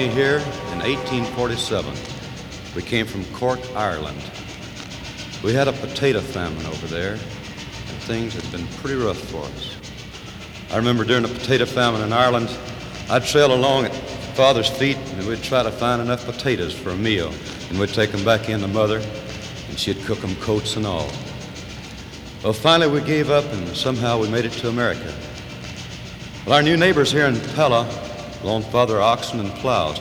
Here in 1847, we came from Cork, Ireland. We had a potato famine over there, and things had been pretty rough for us. I remember during the potato famine in Ireland, I'd trail along at Father's feet, and we'd try to find enough potatoes for a meal, and we'd take them back in to Mother, and she'd cook them coats and all. Well, finally we gave up, and somehow we made it to America. Well, our new neighbors here in Pella loaned Father oxen and plows